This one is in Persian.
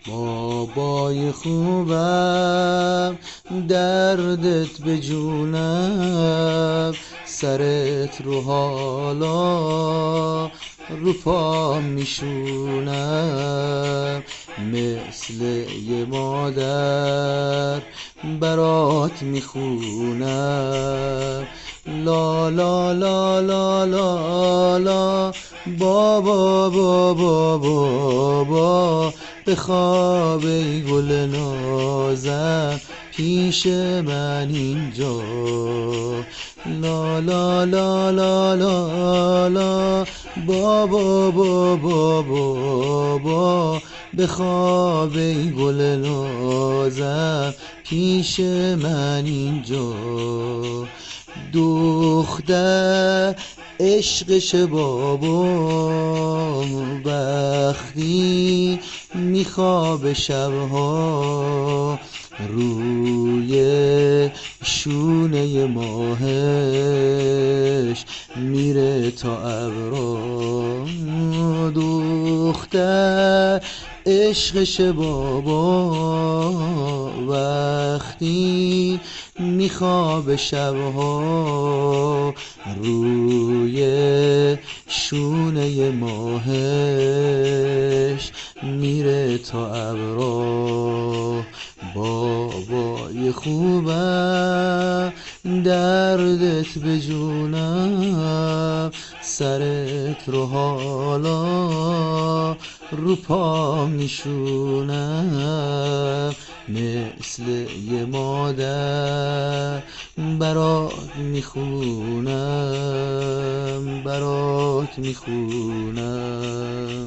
بابای خوبم دردت به جونم، سرت رو حالا رو پا میشونم، مثل یه مادر برات میخونم. لا لا لا لا لا لا بابا بابا بابا، بخواب ای گل نازم پیش من اینجا. لا لا لا لا لا لا بابا بابا بابا، بخواب ای گل نازم پیش من اینجا. دختر عشقش بابا وقتی میخواب شبها، روی شونه ماهش میره تا ابرا. دختر عشقش بابا وقتی میخواب شبها، روی شونه ماهش میره تا ابرا. بابای خوبم دردت به جونم، سرت رو حالا رو پا میشونم، مثل یه مادر برات میخونم، برات میخونم.